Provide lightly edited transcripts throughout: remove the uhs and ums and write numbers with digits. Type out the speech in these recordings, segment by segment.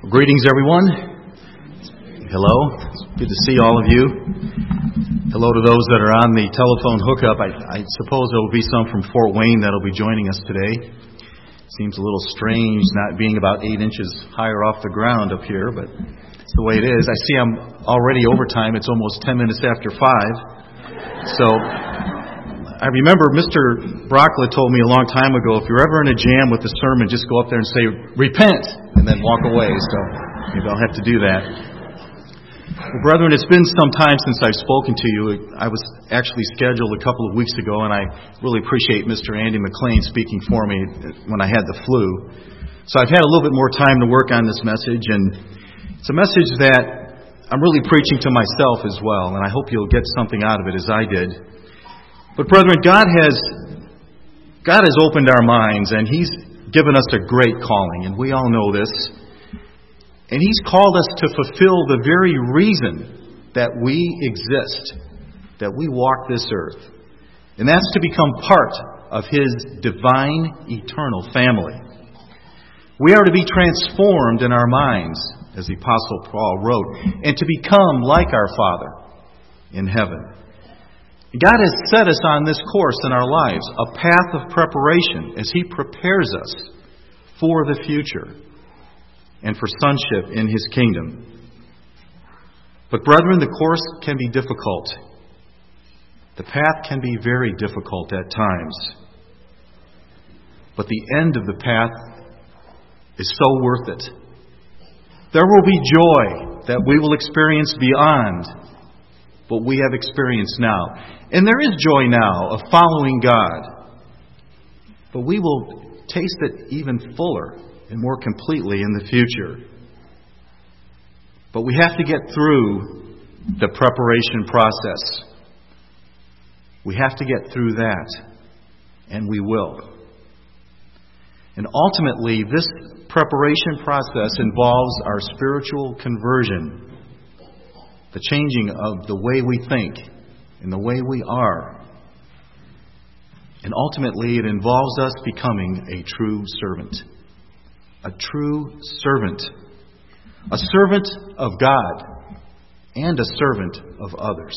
Greetings, everyone. Hello. It's good to see all of you. Hello to those that are on the telephone hookup. I suppose there will be some from Fort Wayne that will be joining us today. Seems a little strange not being about 8 inches higher off the ground up here, but it's the way it is. I see I'm already overtime. It's almost 10 minutes after 5. So I remember Mr. Brocklet told me a long time ago, if you're ever in a jam with the sermon, just go up there and say, "Repent," and then walk away. So maybe I'll have to do that. Well, brethren, it's been some time since I've spoken to you. I was actually scheduled a couple of weeks ago, and I really appreciate Mr. Andy McLean speaking for me when I had the flu. So I've had a little bit more time to work on this message, and it's a message that I'm really preaching to myself as well, and I hope you'll get something out of it as I did. But brethren, God has opened our minds, and He's given us a great calling, and we all know this. And He's called us to fulfill the very reason that we exist, that we walk this earth. And that's to become part of His divine, eternal family. We are to be transformed in our minds, as the Apostle Paul wrote, and to become like our Father in heaven. God has set us on this course in our lives, a path of preparation as He prepares us for the future and for sonship in His kingdom. But brethren, the course can be difficult. The path can be very difficult at times. But the end of the path is so worth it. There will be joy that we will experience beyond what we have experienced now. And there is joy now of following God. But we will taste it even fuller and more completely in the future. But we have to get through the preparation process. We have to get through that. And we will. And ultimately, this preparation process involves our spiritual conversion. The changing of the way we think and the way we are. And ultimately, it involves us becoming a true servant. A true servant. A servant of God and a servant of others.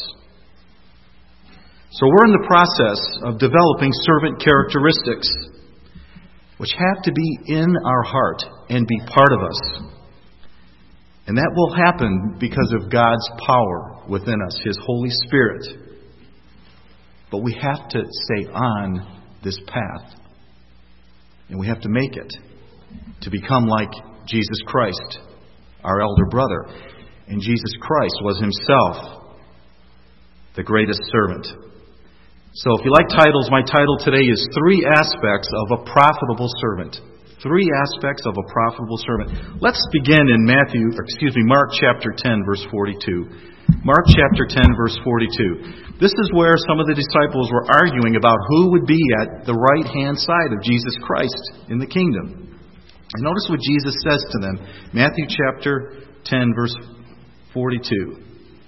So we're in the process of developing servant characteristics which have to be in our heart and be part of us. And that will happen because of God's power within us, His Holy Spirit. But we have to stay on this path. And we have to make it to become like Jesus Christ, our elder brother. And Jesus Christ was Himself the greatest servant. So if you like titles, my title today is 3 Aspects of a Profitable Servant. 3 aspects of a profitable servant. Let's begin in Mark chapter 10, verse 42. Mark chapter 10, verse 42. This is where some of the disciples were arguing about who would be at the right-hand side of Jesus Christ in the kingdom. And notice what Jesus says to them. Matthew chapter 10, verse 42.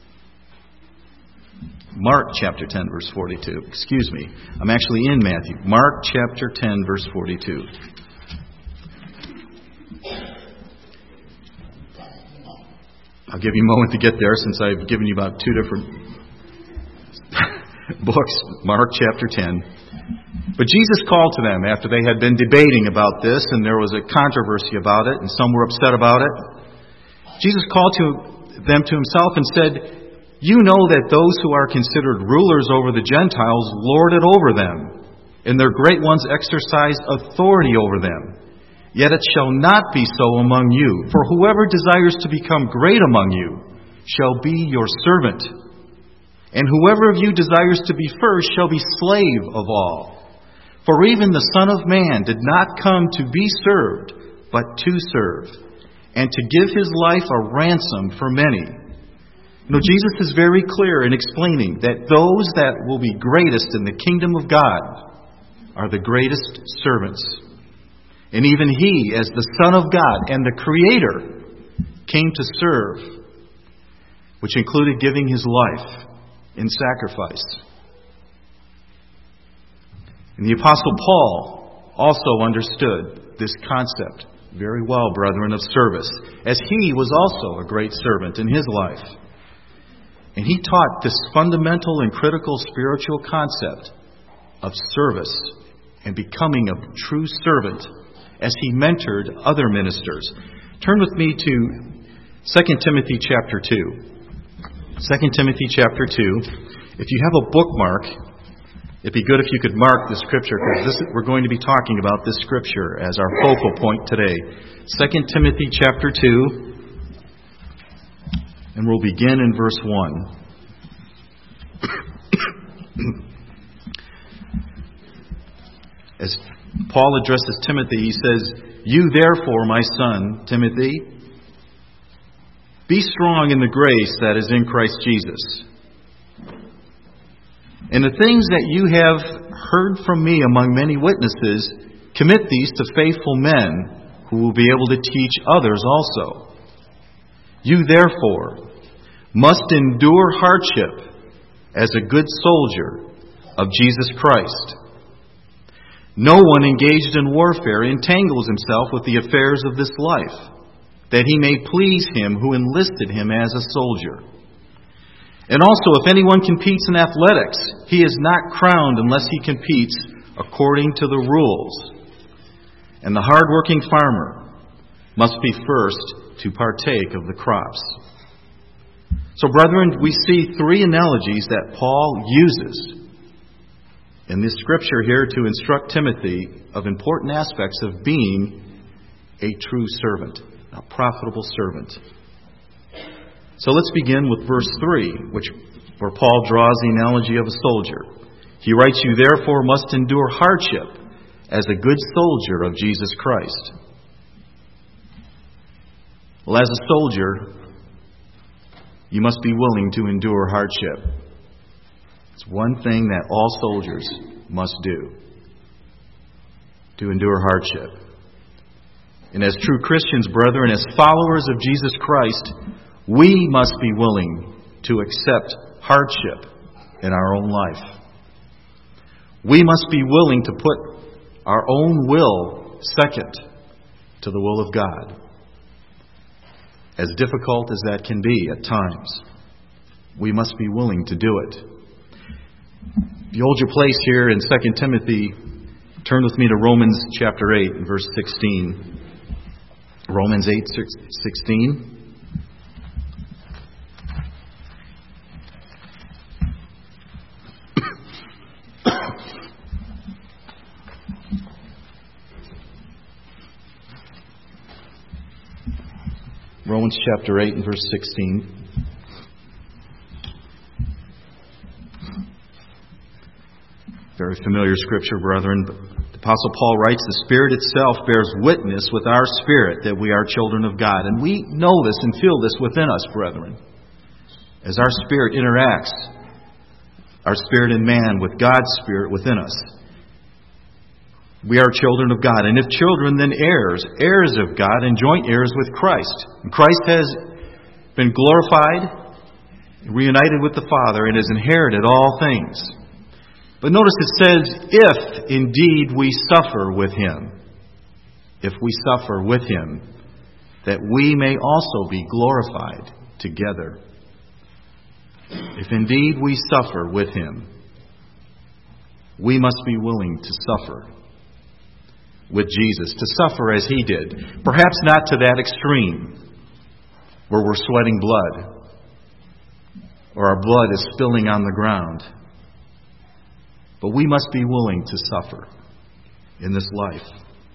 Mark chapter 10, verse 42. Excuse me. I'm actually in Matthew. Mark chapter 10, verse 42. I'll give you a moment to get there since I've given you about 2 different books. Mark chapter 10. But Jesus called to them after they had been debating about this, and there was a controversy about it, and some were upset about it. Jesus called to them to Himself and said, "You know that those who are considered rulers over the Gentiles lord it over them, and their great ones exercise authority over them. Yet it shall not be so among you. For whoever desires to become great among you shall be your servant. And whoever of you desires to be first shall be slave of all. For even the Son of Man did not come to be served, but to serve, and to give His life a ransom for many." You know, Jesus is very clear in explaining that those that will be greatest in the kingdom of God are the greatest servants. And even He, as the Son of God and the Creator, came to serve, which included giving His life in sacrifice. And the Apostle Paul also understood this concept very well, brethren, of service, as he was also a great servant in his life. And he taught this fundamental and critical spiritual concept of service and becoming a true servant as he mentored other ministers. Turn with me to 2 Timothy chapter 2. 2 Timothy chapter 2. If you have a bookmark, it'd be good if you could mark the scripture, because we're going to be talking about this scripture as our focal point today. 2 Timothy chapter 2, and we'll begin in verse 1. As Paul addresses Timothy, he says, "You therefore, my son, Timothy, be strong in the grace that is in Christ Jesus. And the things that you have heard from me among many witnesses, commit these to faithful men who will be able to teach others also. You therefore must endure hardship as a good soldier of Jesus Christ. No one engaged in warfare entangles himself with the affairs of this life, that he may please him who enlisted him as a soldier. And also, if anyone competes in athletics, he is not crowned unless he competes according to the rules. And the hard-working farmer must be first to partake of the crops." So, brethren, we see three analogies that Paul uses in this scripture here to instruct Timothy of important aspects of being a true servant, a profitable servant. So let's begin with verse 3, where Paul draws the analogy of a soldier. He writes, "You therefore must endure hardship as a good soldier of Jesus Christ." Well, as a soldier, you must be willing to endure hardship. It's one thing that all soldiers must do, to endure hardship. And as true Christians, brethren, as followers of Jesus Christ, we must be willing to accept hardship in our own life. We must be willing to put our own will second to the will of God, as difficult as that can be at times. We must be willing to do it. If you hold your place here in 2 Timothy, turn with me to Romans chapter 8 and verse 16. Romans 8:16. Romans chapter 8 and verse 16. Very familiar scripture, brethren. But the Apostle Paul writes, "The Spirit itself bears witness with our spirit that we are children of God." And we know this and feel this within us, brethren. As our spirit interacts, our spirit in man with God's Spirit within us, we are children of God. And if children, then heirs, heirs of God and joint heirs with Christ. And Christ has been glorified, reunited with the Father, and has inherited all things. But notice it says, if indeed we suffer with Him, if we suffer with Him, that we may also be glorified together. If indeed we suffer with Him, we must be willing to suffer with Jesus, to suffer as He did. Perhaps not to that extreme, where we're sweating blood, or our blood is spilling on the ground. But we must be willing to suffer in this life.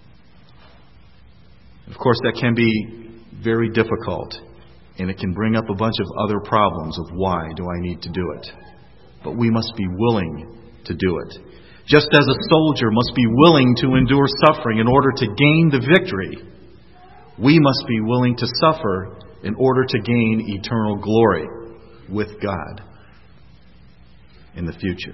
Of course, that can be very difficult, and it can bring up a bunch of other problems of why do I need to do it. But we must be willing to do it. Just as a soldier must be willing to endure suffering in order to gain the victory, we must be willing to suffer in order to gain eternal glory with God in the future.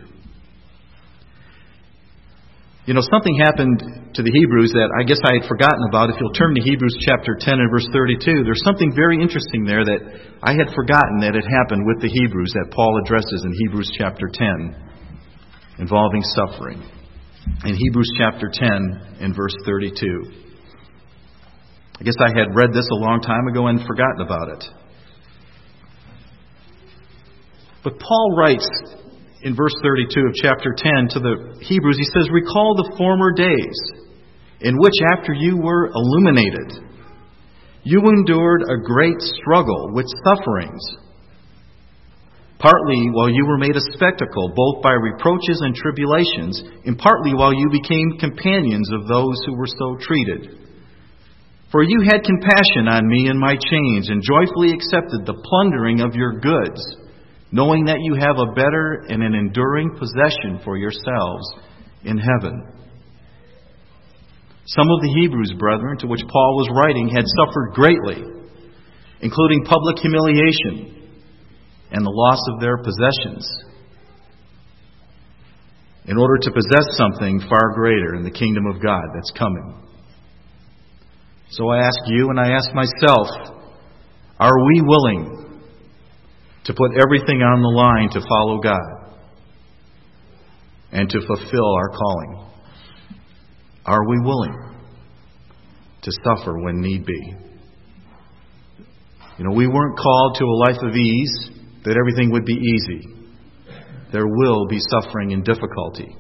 You know, something happened to the Hebrews that I guess I had forgotten about. If you'll turn to Hebrews chapter 10 and verse 32, there's something very interesting there that I had forgotten that had happened with the Hebrews that Paul addresses in Hebrews chapter 10 involving suffering. In Hebrews chapter 10 and verse 32. I guess I had read this a long time ago and forgotten about it. But Paul writes in verse 32 of chapter 10 to the Hebrews, he says, "Recall the former days in which after you were illuminated, you endured a great struggle with sufferings, partly while you were made a spectacle, both by reproaches and tribulations, and partly while you became companions of those who were so treated. For you had compassion on me in my chains, and joyfully accepted the plundering of your goods, knowing that you have a better and an enduring possession for yourselves in heaven." Some of the Hebrews, brethren, to which Paul was writing, had suffered greatly, including public humiliation and the loss of their possessions, in order to possess something far greater in the kingdom of God that's coming. So I ask you and I ask myself, are we willing to put everything on the line to follow God and to fulfill our calling? Are we willing to suffer when need be? We weren't called to a life of ease, that everything would be easy. There will be suffering and difficulty.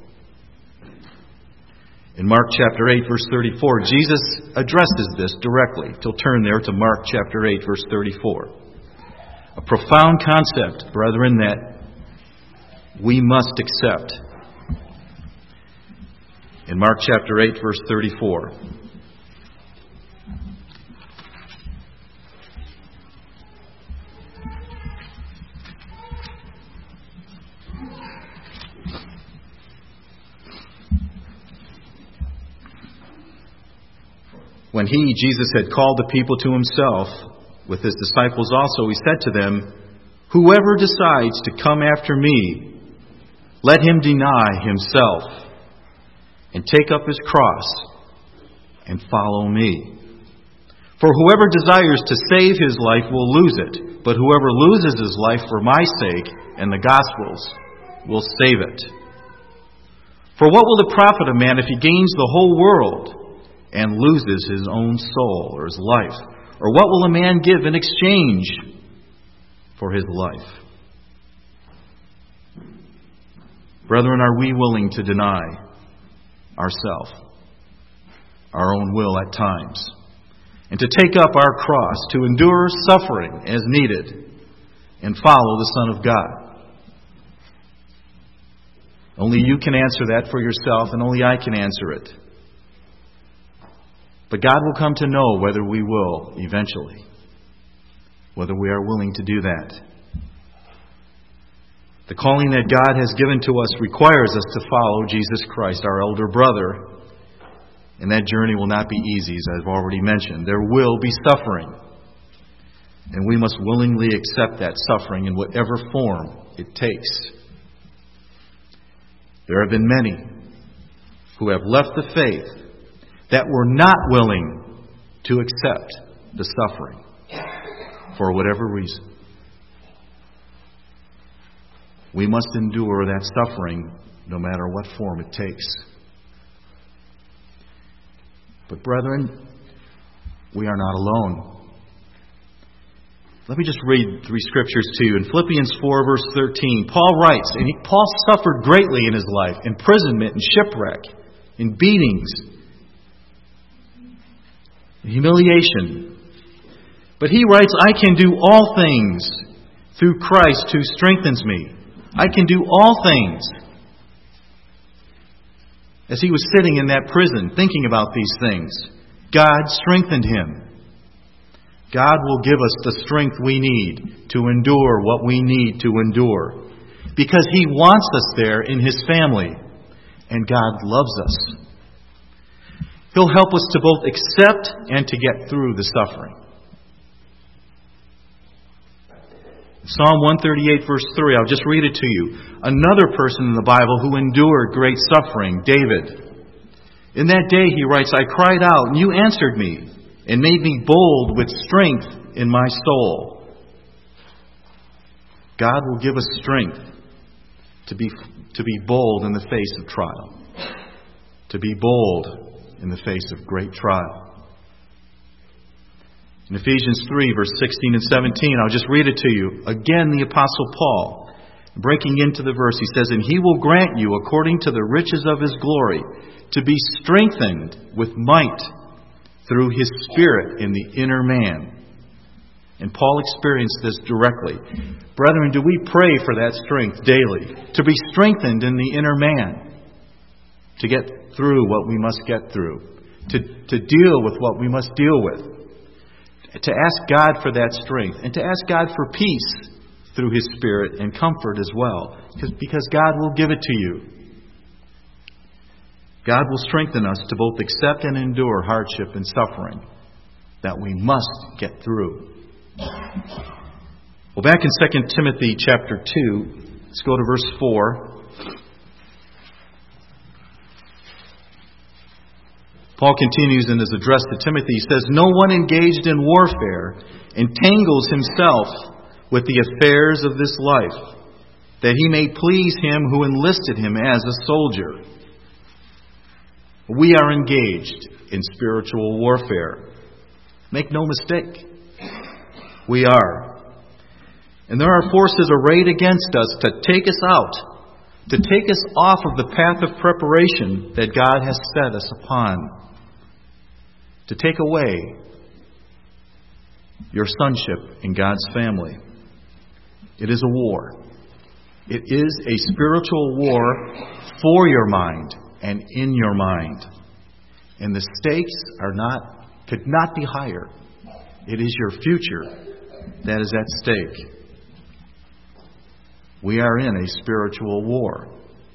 In Mark chapter 8, verse 34, Jesus addresses this directly. If you'll turn there to Mark chapter 8, verse 34. A profound concept, brethren, that we must accept. In Mark chapter 8, verse 34. When he, Jesus, had called the people to himself, with his disciples also, he said to them, "Whoever decides to come after me, let him deny himself and take up his cross and follow me. For whoever desires to save his life will lose it, but whoever loses his life for my sake and the gospel's will save it. For what will it profit a man if he gains the whole world and loses his own soul or his life? Or what will a man give in exchange for his life?" Brethren, are we willing to deny ourselves, our own will at times, and to take up our cross, to endure suffering as needed, and follow the Son of God? Only you can answer that for yourself, and only I can answer it. But God will come to know whether we will eventually, whether we are willing to do that. The calling that God has given to us requires us to follow Jesus Christ, our elder brother. And that journey will not be easy, as I've already mentioned. There will be suffering. And we must willingly accept that suffering in whatever form it takes. There have been many who have left the faith that were not willing to accept the suffering for whatever reason. We must endure that suffering no matter what form it takes. But brethren, we are not alone. Let me just read 3 scriptures to you. In Philippians 4, verse 13, Paul writes, and Paul suffered greatly in his life, imprisonment and shipwreck, in beatings, humiliation. But he writes, "I can do all things through Christ who strengthens me." I can do all things. As he was sitting in that prison thinking about these things, God strengthened him. God will give us the strength we need to endure what we need to endure, because He wants us there in His family, and God loves us. He'll help us to both accept and to get through the suffering. Psalm 138, verse 3, I'll just read it to you. Another person in the Bible who endured great suffering, David. In that day, he writes, "I cried out, and you answered me, and made me bold with strength in my soul." God will give us strength to be bold in the face of trial, to be bold in the face of great trial. In Ephesians 3, verse 16 and 17, I'll just read it to you. Again, the Apostle Paul, breaking into the verse, he says, "And He will grant you, according to the riches of His glory, to be strengthened with might through His Spirit in the inner man." And Paul experienced this directly. Brethren, do we pray for that strength daily? To be strengthened in the inner man. To get through what we must get through. To deal with what we must deal with. To ask God for that strength. And to ask God for peace through His Spirit and comfort as well. Because God will give it to you. God will strengthen us to both accept and endure hardship and suffering that we must get through. Well, back in 2 Timothy chapter 2, let's go to verse 4. Paul continues in his address to Timothy. He says, "No one engaged in warfare entangles himself with the affairs of this life, that he may please him who enlisted him as a soldier." We are engaged in spiritual warfare. Make no mistake. We are. And there are forces arrayed against us to take us out, to take us off of the path of preparation that God has set us upon, to take away your sonship in God's family. It is a war. It is a spiritual war for your mind and in your mind. And the stakes could not be higher. It is your future that is at stake. We are in a spiritual war.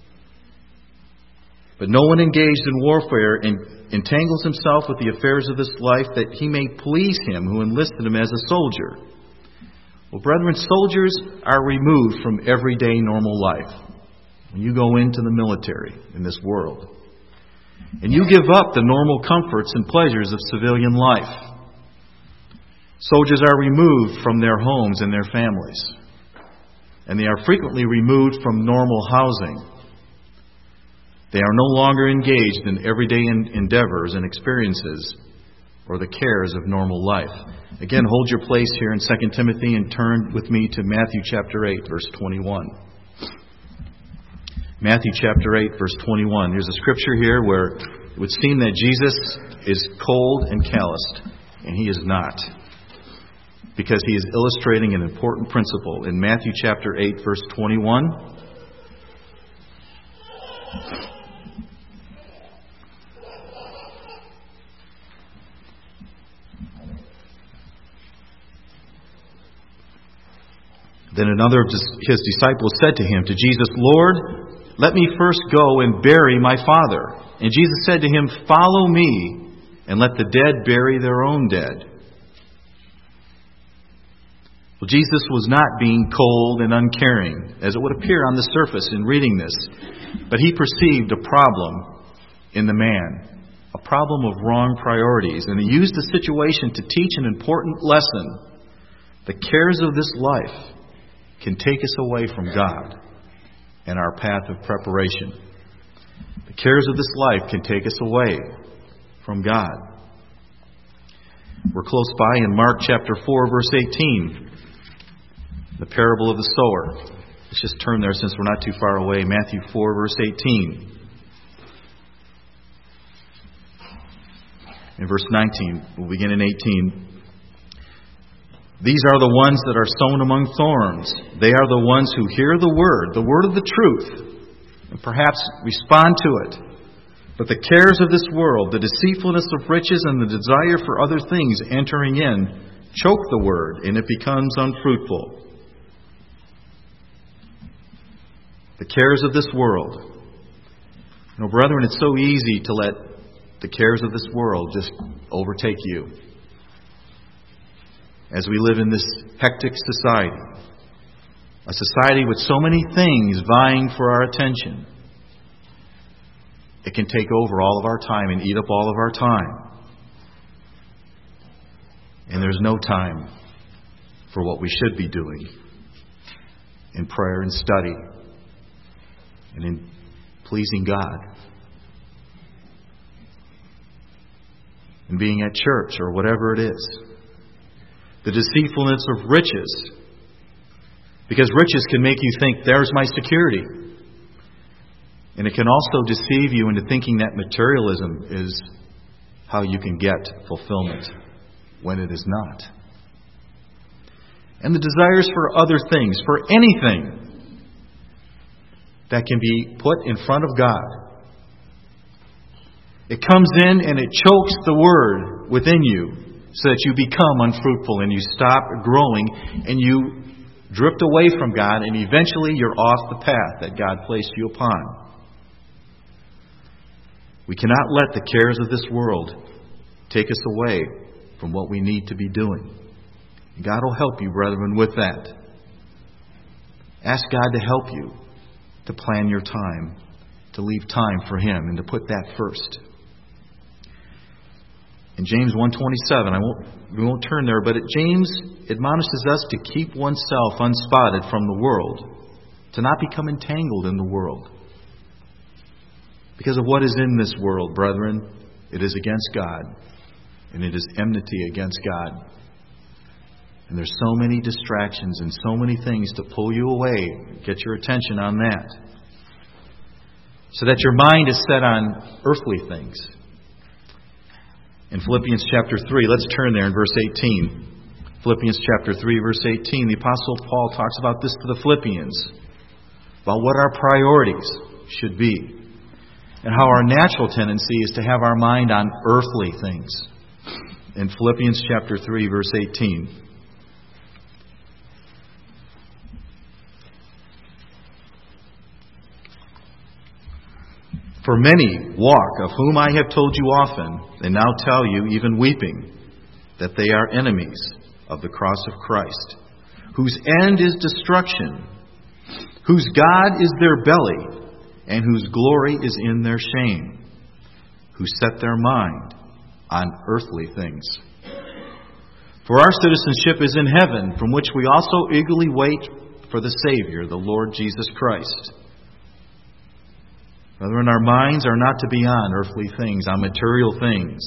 But no one engaged in warfare entangles himself with the affairs of this life, that he may please him who enlisted him as a soldier. Well, brethren, soldiers are removed from everyday normal life. When you go into the military in this world, and you give up the normal comforts and pleasures of civilian life, soldiers are removed from their homes and their families. And they are frequently removed from normal housing. They are no longer engaged in everyday endeavors and experiences or the cares of normal life. Again, hold your place here in 2 Timothy and turn with me to Matthew chapter 8, verse 21. Matthew chapter 8, verse 21. There's a scripture here where it would seem that Jesus is cold and calloused, and He is not. Because He is illustrating an important principle. In Matthew chapter 8, verse 21, then another of His disciples said to Him, to Jesus, "Lord, let me first go and bury my father." And Jesus said to him, "Follow me, and let the dead bury their own dead." Well, Jesus was not being cold and uncaring, as it would appear on the surface in reading this. But He perceived a problem in the man, a problem of wrong priorities. And He used the situation to teach an important lesson. The cares of this life can take us away from God and our path of preparation. The cares of this life can take us away from God. We're close by in Mark chapter 4, verse 18. The parable of the sower. Let's just turn there since we're not too far away. Matthew 4, verse 18. In verse 19, we'll begin in 18. "These are the ones that are sown among thorns. They are the ones who hear the word of the truth, and perhaps respond to it. But the cares of this world, the deceitfulness of riches, and the desire for other things entering in, choke the word, and it becomes unfruitful." The cares of this world. You know, brethren, it's so easy to let the cares of this world just overtake you. As we live in this hectic society, a society with so many things vying for our attention, it can take over all of our time and eat up all of our time. And there's no time for what we should be doing in prayer and study and in pleasing God and being at church or whatever it is. The deceitfulness of riches. Because riches can make you think, there's my security. And it can also deceive you into thinking that materialism is how you can get fulfillment when it is not. And the desires for other things, for anything that can be put in front of God. It comes in and it chokes the Word within you so that you become unfruitful and you stop growing and you drift away from God and eventually you're off the path that God placed you upon. We cannot let the cares of this world take us away from what we need to be doing. God will help you, brethren, with that. Ask God to help you to plan your time, to leave time for Him, and to put that first. In James 1:27, we won't turn there, but James admonishes us to keep oneself unspotted from the world, to not become entangled in the world. Because of what is in this world, brethren, it is against God, and it is enmity against God. And there's so many distractions and so many things to pull you away, get your attention on that, so that your mind is set on earthly things. In Philippians chapter 3, let's turn there in verse 18. Philippians chapter 3, verse 18, the Apostle Paul talks about this to the Philippians, about what our priorities should be, and how our natural tendency is to have our mind on earthly things. In Philippians chapter 3, verse 18. For many walk, of whom I have told you often, and now tell you, even weeping, that they are enemies of the cross of Christ, whose end is destruction, whose God is their belly, and whose glory is in their shame, who set their mind on earthly things. For our citizenship is in heaven, from which we also eagerly wait for the Savior, the Lord Jesus Christ. Brethren, our minds are not to be on earthly things, on material things,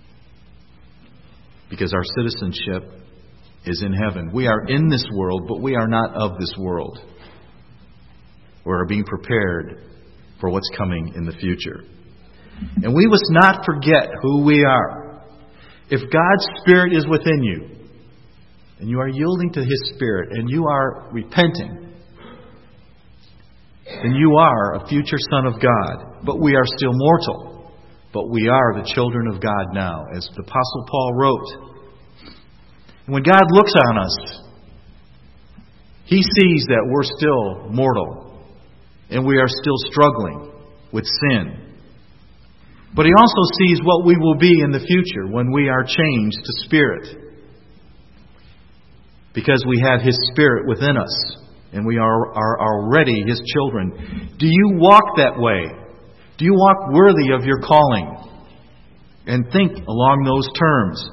because our citizenship is in heaven. We are in this world, but we are not of this world. We are being prepared for what's coming in the future. And we must not forget who we are. If God's Spirit is within you, and you are yielding to His Spirit, and you are repenting, then you are a future son of God. But we are still mortal. But we are the children of God now, as the Apostle Paul wrote. And when God looks on us, He sees that we're still mortal. And we are still struggling with sin. But He also sees what we will be in the future when we are changed to Spirit. Because we have His Spirit within us. And we are already His children. Do you walk that way? Do you walk worthy of your calling? And think along those terms.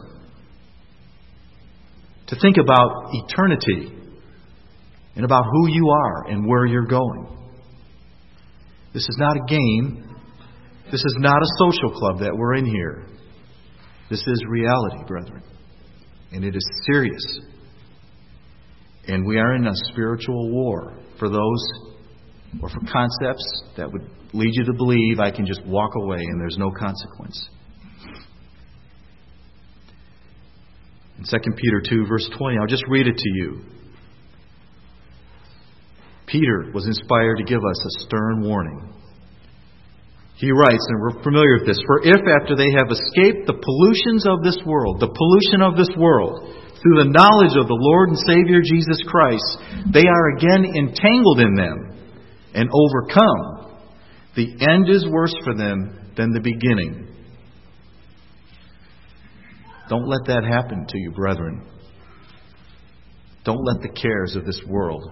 To think about eternity. And about who you are and where you're going. This is not a game. This is not a social club that we're in here. This is reality, brethren. And it is serious. And we are in a spiritual war for those, or for concepts that would lead you to believe I can just walk away and there's no consequence. In 2 Peter 2, verse 20, I'll just read it to you. Peter was inspired to give us a stern warning. He writes, and we're familiar with this, for if after they have escaped the pollutions of this world, the pollution of this world, through the knowledge of the Lord and Savior Jesus Christ, they are again entangled in them and overcome, the end is worse for them than the beginning. Don't let that happen to you, brethren. Don't let the cares of this world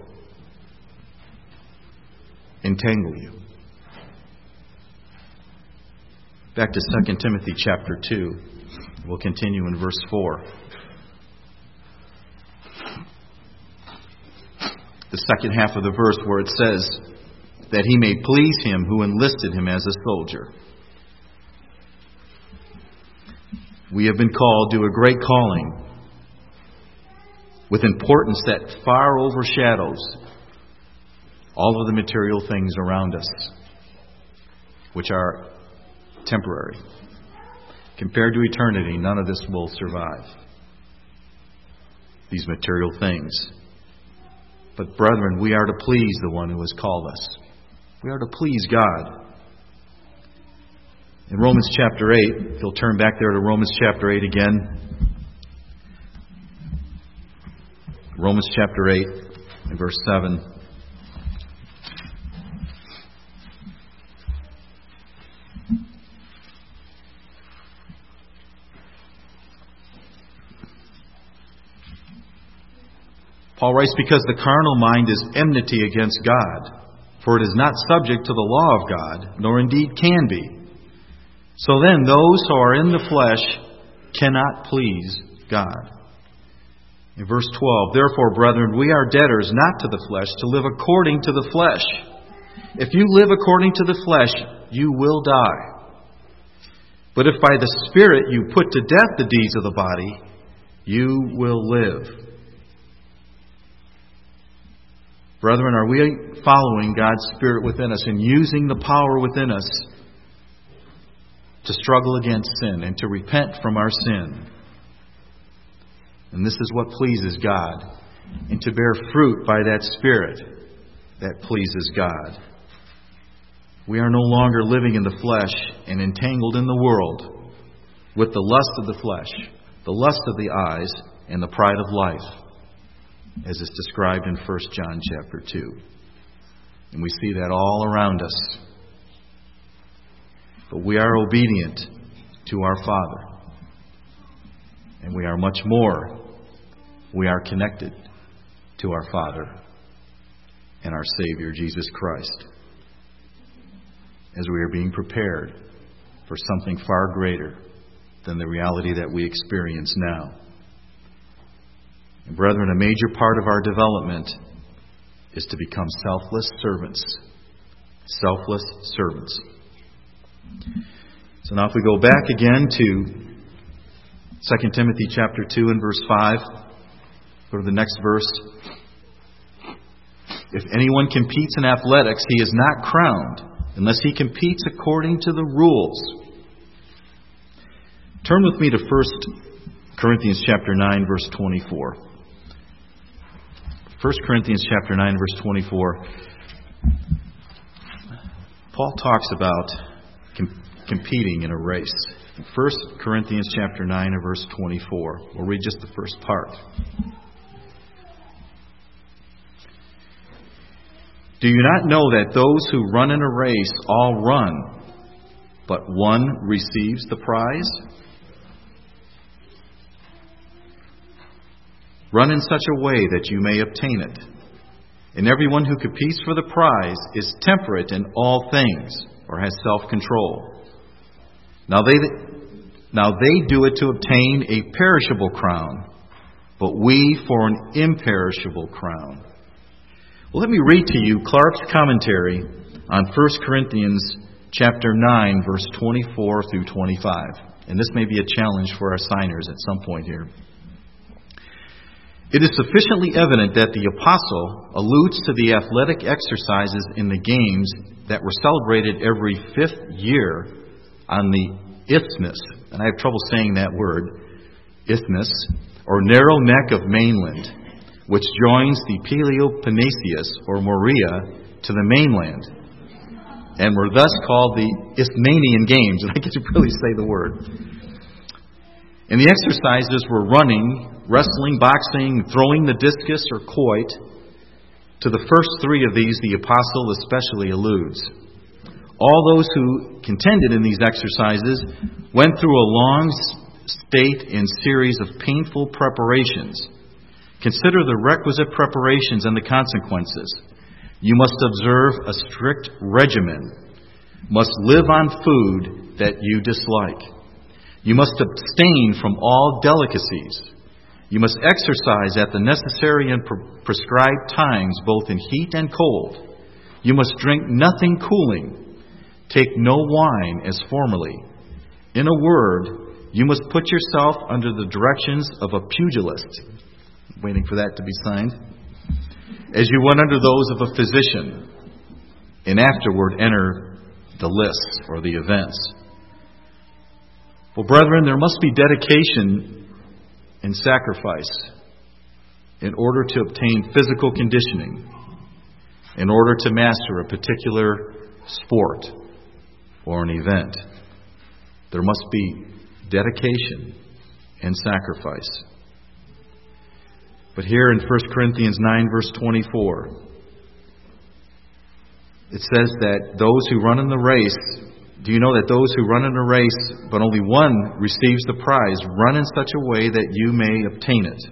entangle you. Back to 2 Timothy chapter 2. We'll continue in verse 4. The second half of the verse where it says that he may please him who enlisted him as a soldier. We have been called to a great calling. with importance that far overshadows all of the material things around us, which are temporary. Compared to eternity, none of this will survive, these material things. But brethren, we are to please the one who has called us. We are to please God. In Romans chapter 8, if you'll turn back there to Romans chapter 8 again. Romans chapter 8 and verse 7. Paul writes, because the carnal mind is enmity against God, for it is not subject to the law of God, nor indeed can be. So then those who are in the flesh cannot please God. In verse 12, therefore, brethren, we are debtors not to the flesh, to live according to the flesh. If you live according to the flesh, you will die. But if by the Spirit you put to death the deeds of the body, you will live. Brethren, are we following God's Spirit within us and using the power within us to struggle against sin and to repent from our sin? And this is what pleases God, and to bear fruit by that Spirit that pleases God. We are no longer living in the flesh and entangled in the world with the lust of the flesh, the lust of the eyes, and the pride of life, as is described in 1 John chapter 2. And we see that all around us. But we are obedient to our Father. And we are much more. We are connected to our Father and our Savior, Jesus Christ, as we are being prepared for something far greater than the reality that we experience now. And brethren, a major part of our development is to become selfless servants. Selfless servants. So now if we go back again to 2 Timothy chapter 2 and verse 5, go to the next verse. If anyone competes in athletics, he is not crowned unless he competes according to the rules. Turn with me to 1 Corinthians chapter 9, verse 24. 1 Corinthians chapter 9, verse 24. Paul talks about competing in a race. In 1 Corinthians chapter 9 and verse 24. We'll read just the first part. Do you not know that those who run in a race all run, but one receives the prize? Run in such a way that you may obtain it. And everyone who competes for the prize is temperate in all things, or has self-control. Now they do it to obtain a perishable crown, but we for an imperishable crown. Well, let me read to you Clark's commentary on 1 Corinthians chapter 9, verse 24 through 25. And this may be a challenge for our signers at some point here. It is sufficiently evident that the apostle alludes to the athletic exercises in the games that were celebrated every 5th year on the isthmus, and I have trouble saying that word, isthmus, or narrow neck of mainland, which joins the Peloponnesus or Morea to the mainland, and were thus called the Isthmian Games, and I get to really say the word. And the exercises were running, wrestling, boxing, throwing the discus or quoit. To the first 3 of these, the apostle especially alludes. All those who contended in these exercises went through a long state and series of painful preparations. Consider the requisite preparations and the consequences. You must observe a strict regimen, must live on food that you dislike. You must abstain from all delicacies. You must exercise at the necessary and prescribed times, both in heat and cold. You must drink nothing cooling. Take no wine as formerly. In a word, you must put yourself under the directions of a pugilist. waiting for that to be signed. As you went under those of a physician, and afterward enter the lists or the events. Well, brethren, there must be dedication and sacrifice in order to obtain physical conditioning, in order to master a particular sport or an event. There must be dedication and sacrifice. But here in 1 Corinthians 9, verse 24, it says that those who run in the race, do you know that those who run in a race, but only one receives the prize, run in such a way that you may obtain it?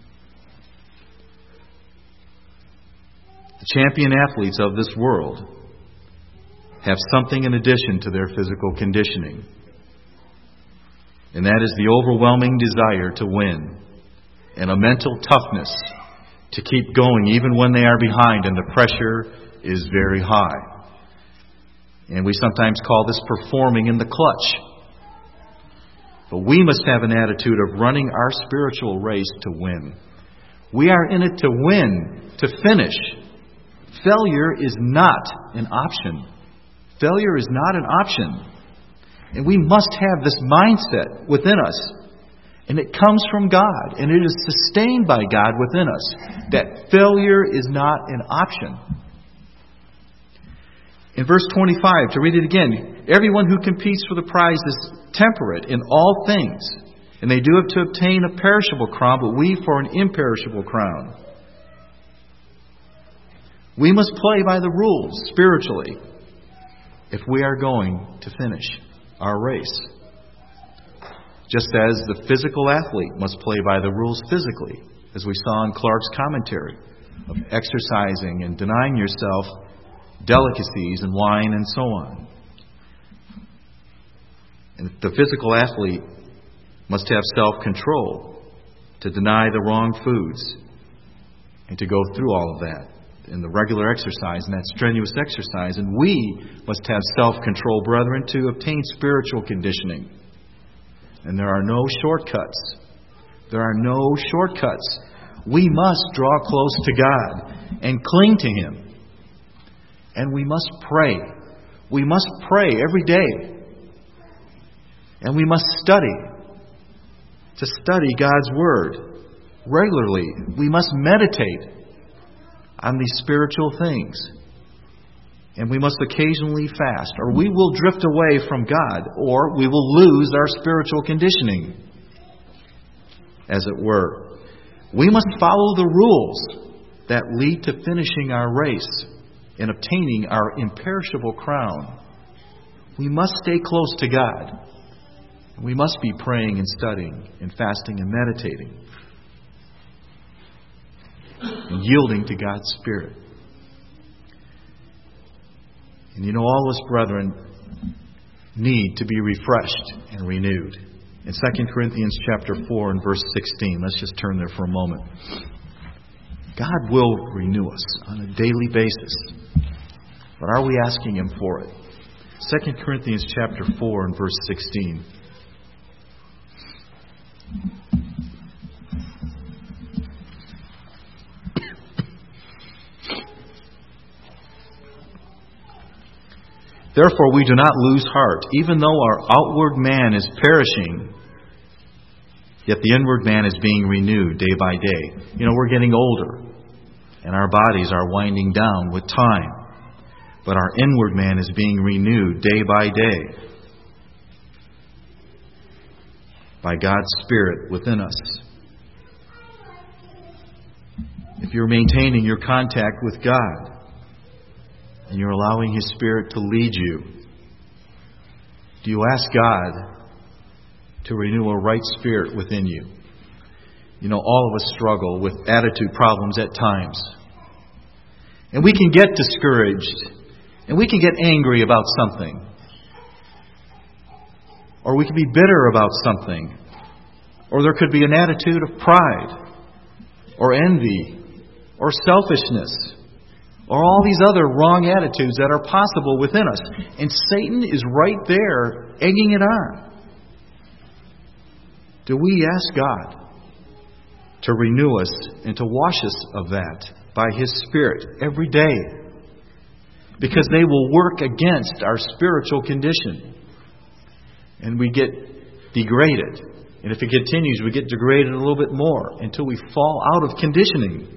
The champion athletes of this world have something in addition to their physical conditioning. And that is the overwhelming desire to win and a mental toughness to keep going even when they are behind and the pressure is very high. And we sometimes call this performing in the clutch. But we must have an attitude of running our spiritual race to win. We are in it to win, to finish. Failure is not an option. Failure is not an option. And we must have this mindset within us. And it comes from God. And it is sustained by God within us. That failure is not an option. In verse 25, to read it again, everyone who competes for the prize is temperate in all things. And they do it to obtain a perishable crown, but we for an imperishable crown. We must play by the rules spiritually if we are going to finish our race. Just as the physical athlete must play by the rules physically, as we saw in Clark's commentary, of exercising and denying yourself delicacies and wine and so on. And the physical athlete must have self-control to deny the wrong foods and to go through all of that in the regular exercise and that strenuous exercise. And we must have self-control, brethren, to obtain spiritual conditioning. And there are no shortcuts. There are no shortcuts. We must draw close to God and cling to Him. And we must pray. We must pray every day. And we must study. To study God's Word regularly. We must meditate on these spiritual things. And we must occasionally fast, or we will drift away from God, or we will lose our spiritual conditioning, as it were. We must follow the rules that lead to finishing our race and obtaining our imperishable crown. We must stay close to God. We must be praying and studying and fasting and meditating and yielding to God's Spirit. And you know, all of us, brethren, need to be refreshed and renewed. In 2 Corinthians chapter 4 and verse 16, let's just turn there for a moment. God will renew us on a daily basis. But are we asking Him for it? 2 Corinthians chapter 4 and verse 16. Therefore we do not lose heart, even though our outward man is perishing, yet the inward man is being renewed day by day. You know, we're getting older, and our bodies are winding down with time. But our inward man is being renewed day by day by God's Spirit within us. If you're maintaining your contact with God, and you're allowing His Spirit to lead you, do you ask God to renew a right spirit within you? You know, all of us struggle with attitude problems at times. And we can get discouraged. And we can get angry about something. Or we can be bitter about something. Or there could be an attitude of pride, or envy, or selfishness, or all these other wrong attitudes that are possible within us. And Satan is right there, egging it on. Do we ask God to renew us and to wash us of that by His Spirit every day. Because they will work against our spiritual condition. And we get degraded. And if it continues, we get degraded a little bit more until we fall out of conditioning.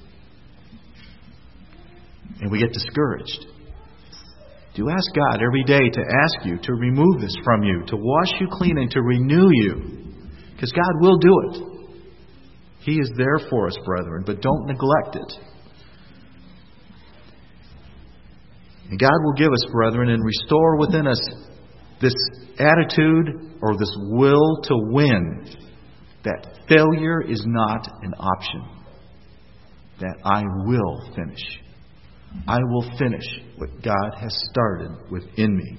And we get discouraged. Do ask God every day to ask you to remove this from you, to wash you clean and to renew you. Because God will do it. He is there for us, brethren, but don't neglect it. And God will give us, brethren, and restore within us this attitude or this will to win, that failure is not an option. That I will finish. I will finish what God has started within me.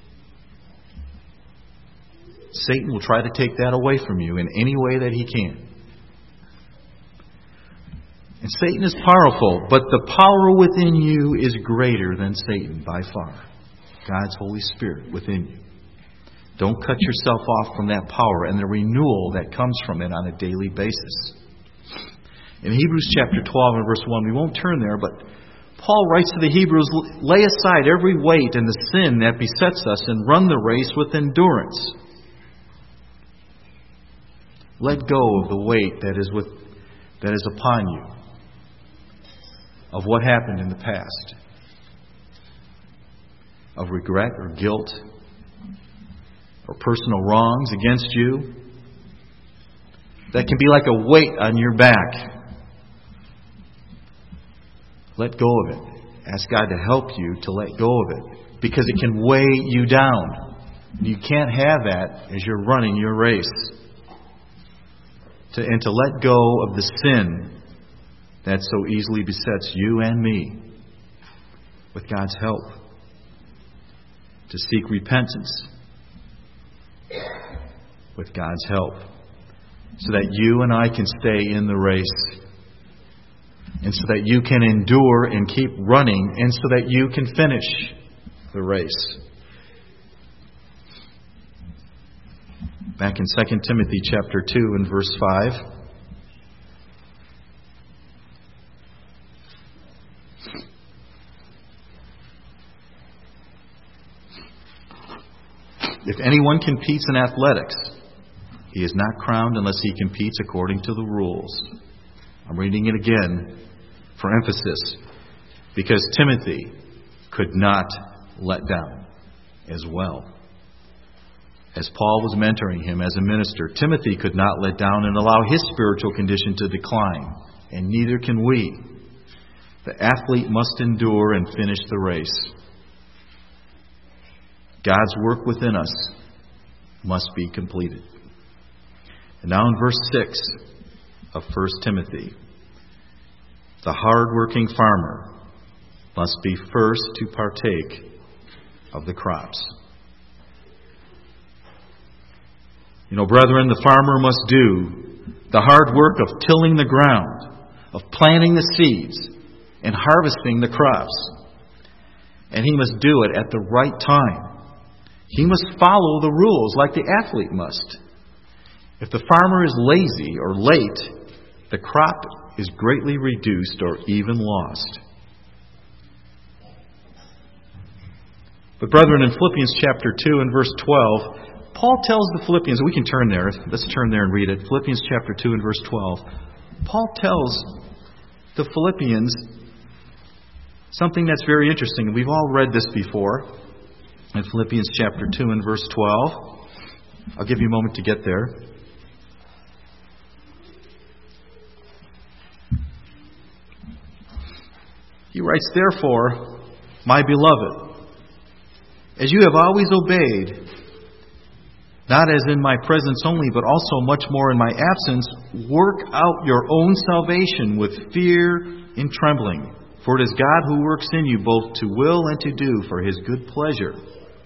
Satan will try to take that away from you in any way that he can. And Satan is powerful, but the power within you is greater than Satan by far. God's Holy Spirit within you. Don't cut yourself off from that power and the renewal that comes from it on a daily basis. In Hebrews chapter 12 and verse 1, we won't turn there, but Paul writes to the Hebrews, lay aside every weight and the sin that besets us and run the race with endurance. Let go of the weight that is upon you, of what happened in the past, of regret or guilt, or personal wrongs against you. That can be like a weight on your back. Let go of it. Ask God to help you to let go of it, because it can weigh you down. You can't have that as you're running your race. And to let go of the sin that so easily besets you and me, with God's help. To seek repentance with God's help, so that you and I can stay in the race, and so that you can endure and keep running, and so that you can finish the race. Back in 2 Timothy chapter 2 and verse 5. If anyone competes in athletics, he is not crowned unless he competes according to the rules. I'm reading it again for emphasis, because Timothy could not let down as well. As Paul was mentoring him as a minister, Timothy could not let down and allow his spiritual condition to decline, and neither can we. The athlete must endure and finish the race. God's work within us must be completed. And now in verse 6 of 1 Timothy, the hard-working farmer must be first to partake of the crops. You know, brethren, the farmer must do the hard work of tilling the ground, of planting the seeds, and harvesting the crops. And he must do it at the right time. He must follow the rules like the athlete must. If the farmer is lazy or late, the crop is greatly reduced or even lost. But brethren, in Philippians chapter 2 and verse 12, Paul tells the Philippians, we can turn there, let's turn there and read it. Philippians chapter 2 and verse 12. Paul tells the Philippians something that's very interesting. We've all read this before. In Philippians chapter 2 and verse 12. I'll give you a moment to get there. He writes, therefore, my beloved, as you have always obeyed, not as in my presence only, but also much more in my absence, work out your own salvation with fear and trembling. For it is God who works in you both to will and to do for His good pleasure.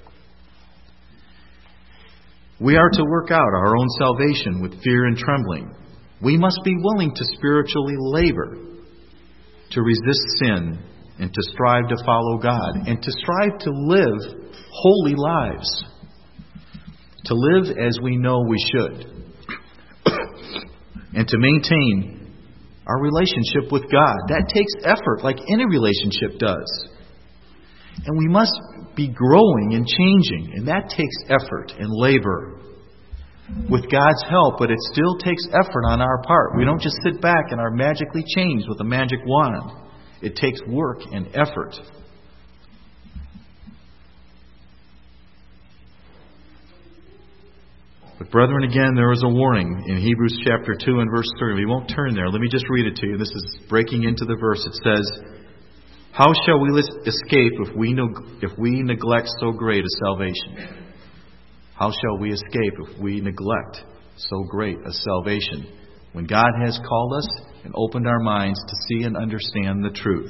We are to work out our own salvation with fear and trembling. We must be willing to spiritually labor, to resist sin, and to strive to follow God, and to strive to live holy lives, to live as we know we should, and to maintain our relationship with God. That takes effort, like any relationship does. And we must be growing and changing, and that takes effort and labor with God's help, but it still takes effort on our part. We don't just sit back and are magically changed with a magic wand. It takes work and effort. But brethren, again, there is a warning in Hebrews chapter 2 and verse 3. We won't turn there. Let me just read it to you. This is breaking into the verse. It says, "How shall we escape if we neglect so great a salvation?" How shall we escape if we neglect so great a salvation when God has called us and opened our minds to see and understand the truth?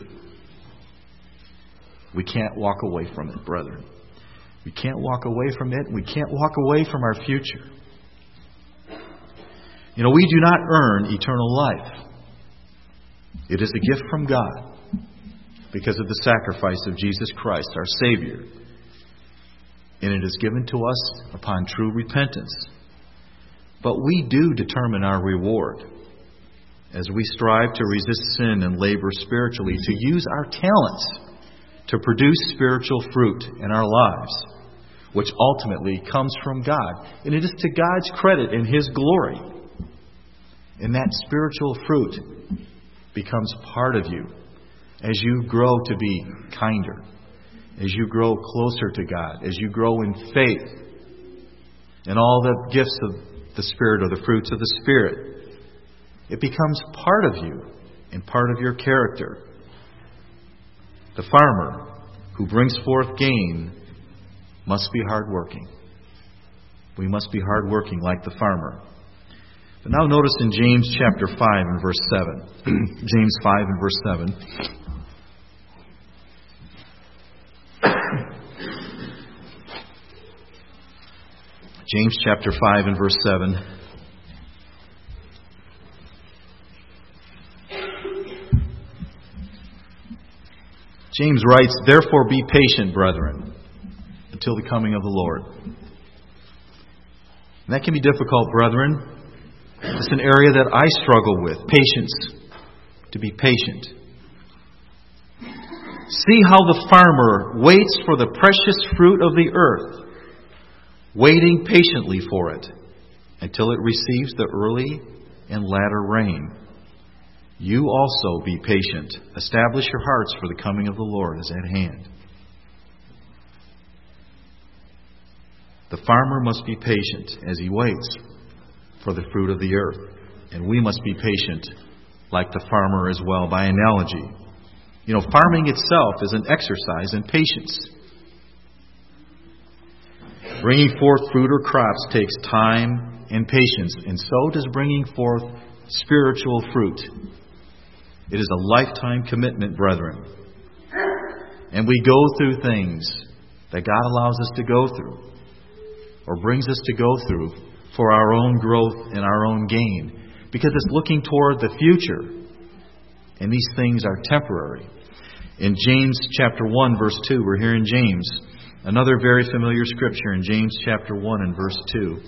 We can't walk away from it, brethren. We can't walk away from it. We can't walk away from our future. You know, we do not earn eternal life. It is a gift from God because of the sacrifice of Jesus Christ, our Savior. And it is given to us upon true repentance. But we do determine our reward as we strive to resist sin and labor spiritually, to use our talents to produce spiritual fruit in our lives, which ultimately comes from God. And it is to God's credit and His glory. And that spiritual fruit becomes part of you as you grow to be kinder, as you grow closer to God, as you grow in faith, and all the gifts of the Spirit or the fruits of the Spirit. It becomes part of you and part of your character. The farmer who brings forth gain must be hardworking. We must be hardworking like the farmer. But now notice in James chapter 5 and verse 7. James 5 and verse 7. James chapter 5 and verse 7. James writes, "Therefore be patient, brethren, until the coming of the Lord." And that can be difficult, brethren. It's an area that I struggle with. Patience. To be patient. See how the farmer waits for the precious fruit of the earth, waiting patiently for it until it receives the early and latter rain. You also be patient. Establish your hearts, for the coming of the Lord is at hand. The farmer must be patient as he waits for the fruit of the earth. And we must be patient like the farmer as well, by analogy. You know, farming itself is an exercise in patience. Bringing forth fruit or crops takes time and patience, and so does bringing forth spiritual fruit. It is a lifetime commitment, brethren. And we go through things that God allows us to go through, or brings us to go through, for our own growth and our own gain, because it's looking toward the future. And these things are temporary. In James chapter 1, verse 2, we're here in James, another very familiar scripture in James chapter 1 and verse 2.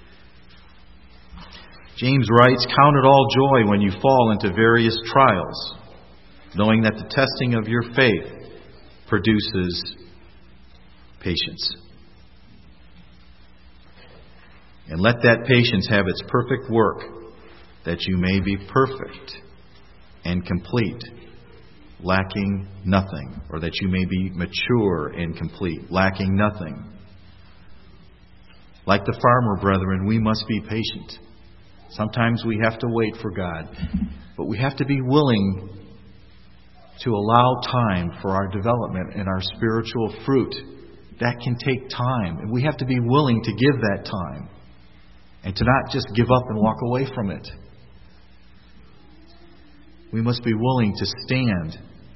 James writes, "Count it all joy when you fall into various trials, knowing that the testing of your faith produces patience. And let that patience have its perfect work, that you may be perfect and complete, lacking nothing," or that you may be mature and complete, lacking nothing. Like the farmer, brethren, we must be patient. Sometimes we have to wait for God, but we have to be willing to allow time for our development and our spiritual fruit. That can take time, and we have to be willing to give that time and to not just give up and walk away from it. We must be willing to stand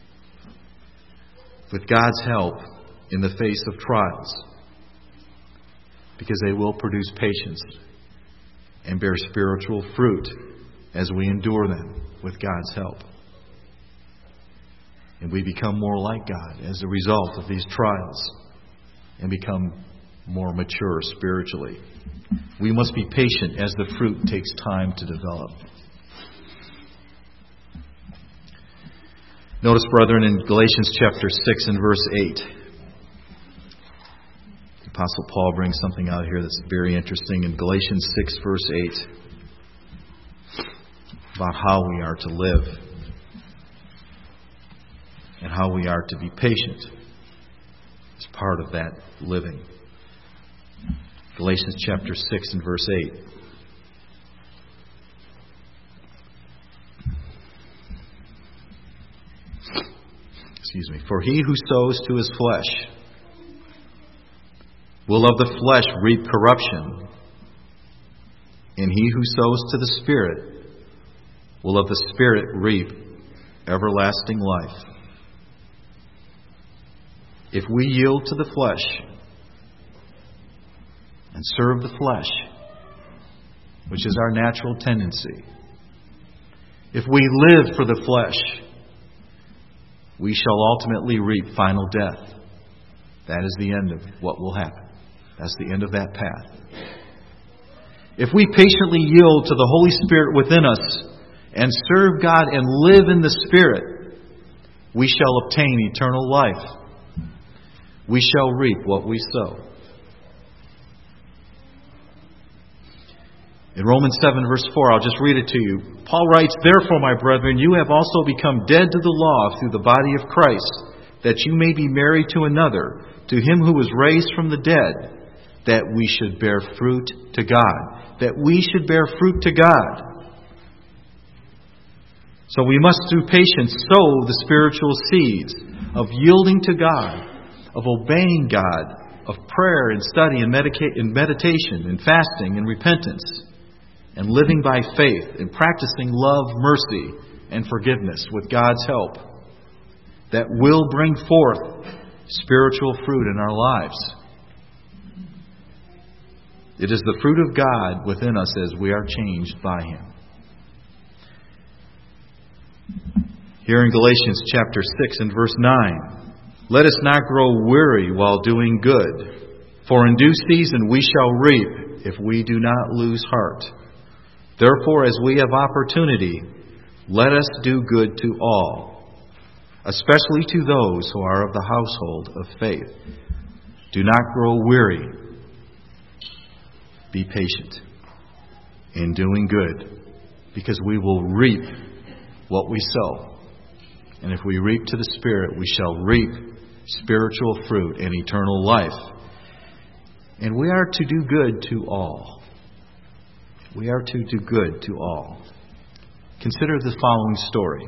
with God's help in the face of trials, because they will produce patience and bear spiritual fruit as we endure them with God's help. And we become more like God as a result of these trials and become more mature spiritually. We must be patient as the fruit takes time to develop. Notice, brethren, in Galatians chapter 6 and verse 8, the Apostle Paul brings something out here that's very interesting. In Galatians 6, verse 8, about how we are to live and how we are to be patient as part of that living. Galatians chapter 6 and verse 8. For he who sows to his flesh will of the flesh reap corruption, and he who sows to the Spirit will of the Spirit reap everlasting life. If we yield to the flesh and serve the flesh, which is our natural tendency, if we live for the flesh, we shall ultimately reap final death. That is the end of what will happen. That's the end of that path. If we patiently yield to the Holy Spirit within us and serve God and live in the Spirit, we shall obtain eternal life. We shall reap what we sow. In Romans 7, verse 4, I'll just read it to you. Paul writes, "Therefore, my brethren, you have also become dead to the law through the body of Christ, that you may be married to another, to him who was raised from the dead, that we should bear fruit to God." That we should bear fruit to God. So we must, through patience, sow the spiritual seeds of yielding to God, of obeying God, of prayer and study and meditation and fasting and repentance, and living by faith and practicing love, mercy, and forgiveness with God's help, that will bring forth spiritual fruit in our lives. It is the fruit of God within us as we are changed by Him. Here in Galatians chapter 6 and verse 9, "Let us not grow weary while doing good, for in due season we shall reap if we do not lose heart. Therefore, as we have opportunity, let us do good to all, especially to those who are of the household of faith. Do not grow weary. Be patient in doing good, because we will reap what we sow. And if we reap to the Spirit, we shall reap spiritual fruit and eternal life. And we are to do good to all. We are to do good to all. Consider the following story.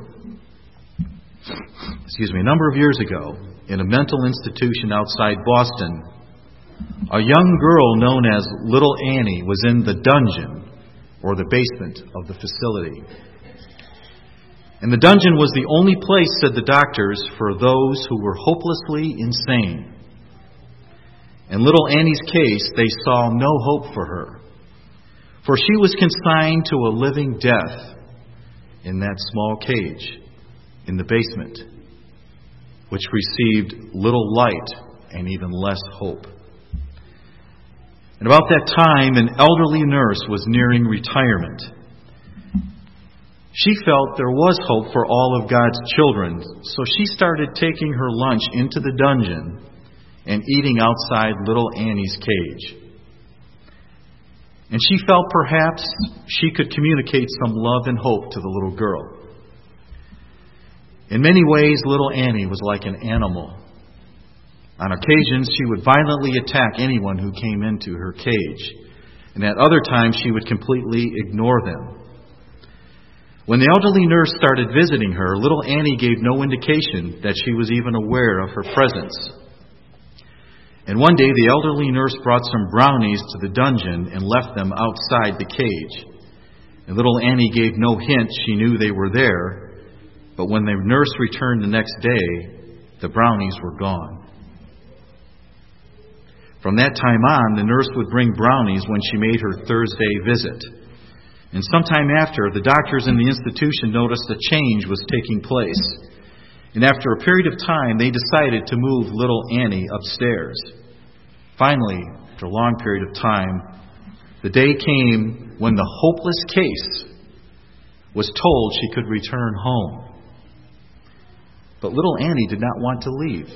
A number of years ago, in a mental institution outside Boston, a young girl known as Little Annie was in the dungeon, or the basement of the facility. And the dungeon was the only place, said the doctors, for those who were hopelessly insane. In Little Annie's case, they saw no hope for her, for she was consigned to a living death in that small cage in the basement, which received little light and even less hope. And about that time, an elderly nurse was nearing retirement. She felt there was hope for all of God's children, so she started taking her lunch into the dungeon and eating outside Little Annie's cage. And she felt perhaps she could communicate some love and hope to the little girl. In many ways, Little Annie was like an animal. On occasions, she would violently attack anyone who came into her cage, and at other times she would completely ignore them. When the elderly nurse started visiting her, Little Annie gave no indication that she was even aware of her presence. And one day, the elderly nurse brought some brownies to the dungeon and left them outside the cage. And Little Annie gave no hint she knew they were there, but when the nurse returned the next day, the brownies were gone. From that time on, the nurse would bring brownies when she made her Thursday visit. And sometime after, the doctors in the institution noticed a change was taking place. And after a period of time, they decided to move Little Annie upstairs. Finally, after a long period of time, the day came when the hopeless case was told she could return home. But little Annie did not want to leave.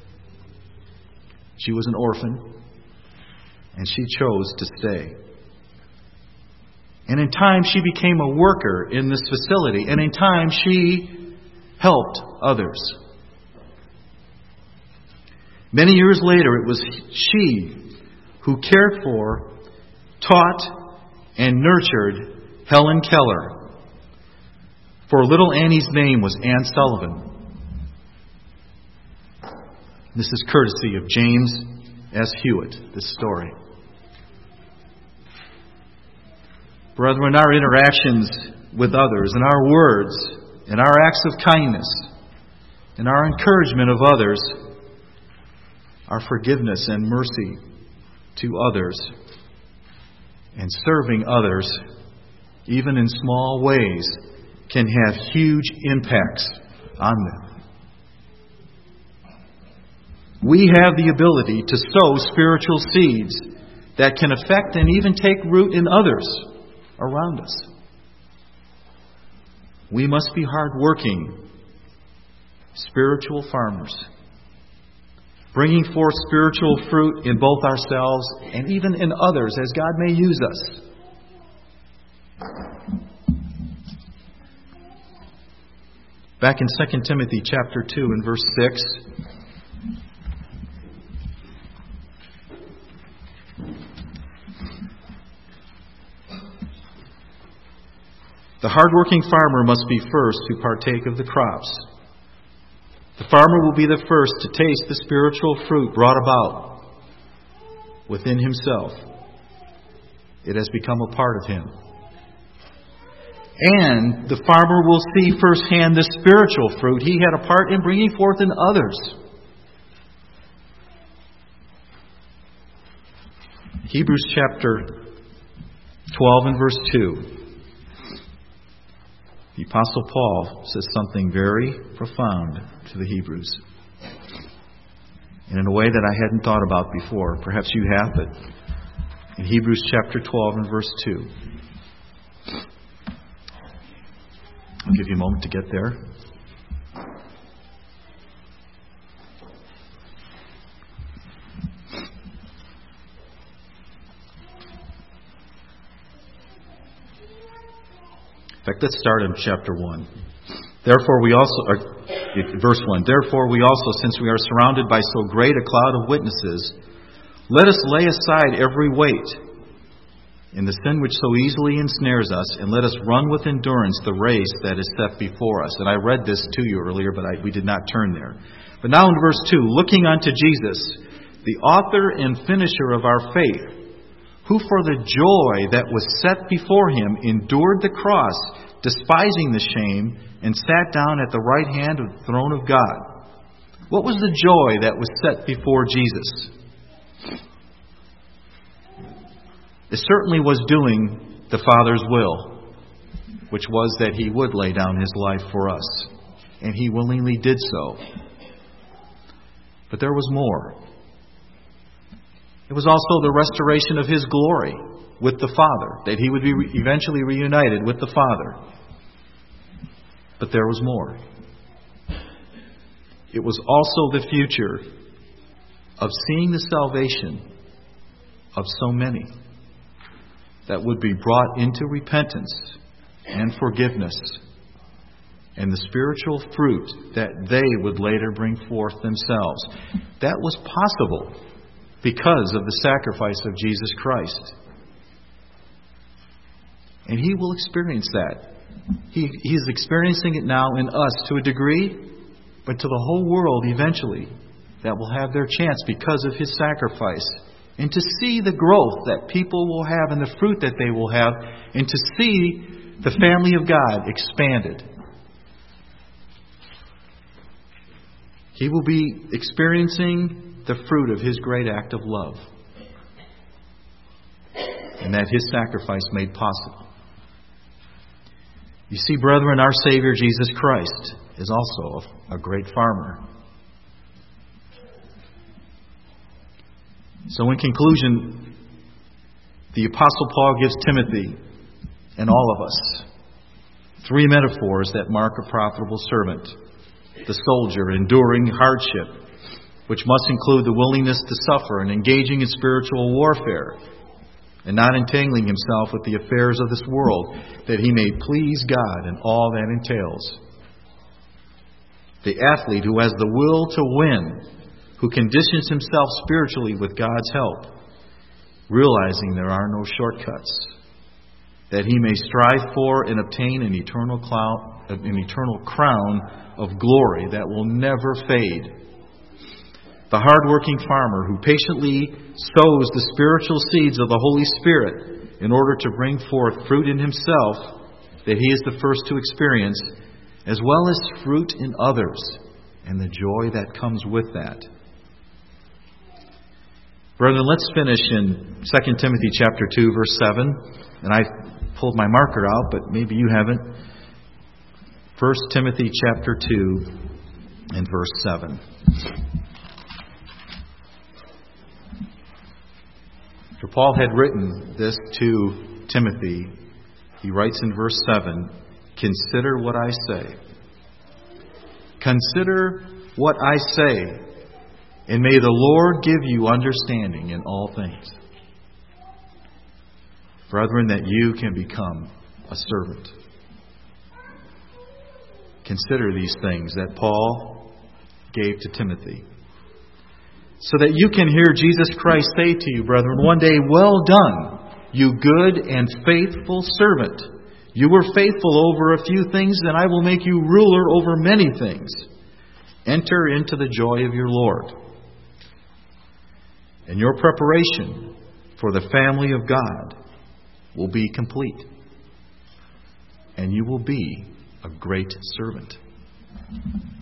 She was an orphan, and she chose to stay. And in time, she became a worker in this facility. And in time, she helped others. Many years later, it was she who cared for, taught, and nurtured Helen Keller. For little Annie's name was Anne Sullivan. This is courtesy of James S. Hewitt, this story. Brethren, our interactions with others and our words and our acts of kindness and our encouragement of others, our forgiveness and mercy to others, and serving others, even in small ways, can have huge impacts on them. We have the ability to sow spiritual seeds that can affect and even take root in others around us. We must be hard-working, spiritual farmers, bringing forth spiritual fruit in both ourselves and even in others as God may use us. Back in 2 Timothy chapter 2 and verse 6, the hardworking farmer must be first to partake of the crops. The farmer will be the first to taste the spiritual fruit brought about within himself. It has become a part of him. And the farmer will see firsthand the spiritual fruit he had a part in bringing forth in others. Hebrews chapter 12 and verse 2. The Apostle Paul says something very profound to the Hebrews. And in a way that I hadn't thought about before. Perhaps you have, but in Hebrews chapter 12 and verse 2. I'll give you a moment to get there. In fact, let's start in chapter 1. Verse 1. Therefore we also, since we are surrounded by so great a cloud of witnesses, let us lay aside every weight and the sin which so easily ensnares us, and let us run with endurance the race that is set before us. And I read this to you earlier, but we did not turn there. But now in verse 2, looking unto Jesus, the author and finisher of our faith, who for the joy that was set before him endured the cross, despising the shame, and sat down at the right hand of the throne of God. What was the joy that was set before Jesus? It certainly was doing the Father's will, which was that He would lay down His life for us. And He willingly did so. But there was more. It was also the restoration of His glory with the Father, that He would be eventually reunited with the Father. But there was more. It was also the future of seeing the salvation of so many that would be brought into repentance and forgiveness and the spiritual fruit that they would later bring forth themselves. That was possible because of the sacrifice of Jesus Christ. And He will experience that. He is experiencing it now in us to a degree, but to the whole world eventually that will have their chance because of His sacrifice. And to see the growth that people will have and the fruit that they will have, and to see the family of God expanded. He will be experiencing the fruit of His great act of love. And that His sacrifice made possible. You see, brethren, our Savior Jesus Christ is also a great farmer. So in conclusion, the Apostle Paul gives Timothy and all of us 3 metaphors that mark a profitable servant. the soldier enduring hardship, which must include the willingness to suffer and engaging in spiritual warfare, and not entangling himself with the affairs of this world, that he may please God in all that entails. The athlete who has the will to win, who conditions himself spiritually with God's help, realizing there are no shortcuts, that he may strive for and obtain an eternal crown of glory that will never fade. The hard-working farmer who patiently sows the spiritual seeds of the Holy Spirit in order to bring forth fruit in himself that he is the first to experience, as well as fruit in others and the joy that comes with that. Brethren, let's finish in 2 Timothy chapter 2, verse 7. And I pulled my marker out, but maybe you haven't. 1 Timothy chapter 2 and verse 7. For Paul had written this to Timothy. He writes in verse 7, "Consider what I say. Consider what I say, and may the Lord give you understanding in all things." Brethren, that you can become a servant. Consider these things that Paul gave to Timothy, so that you can hear Jesus Christ say to you, brethren, one day, "Well done, you good and faithful servant. You were faithful over a few things, and I will make you ruler over many things. Enter into the joy of your Lord." And your preparation for the family of God will be complete, and you will be a great servant.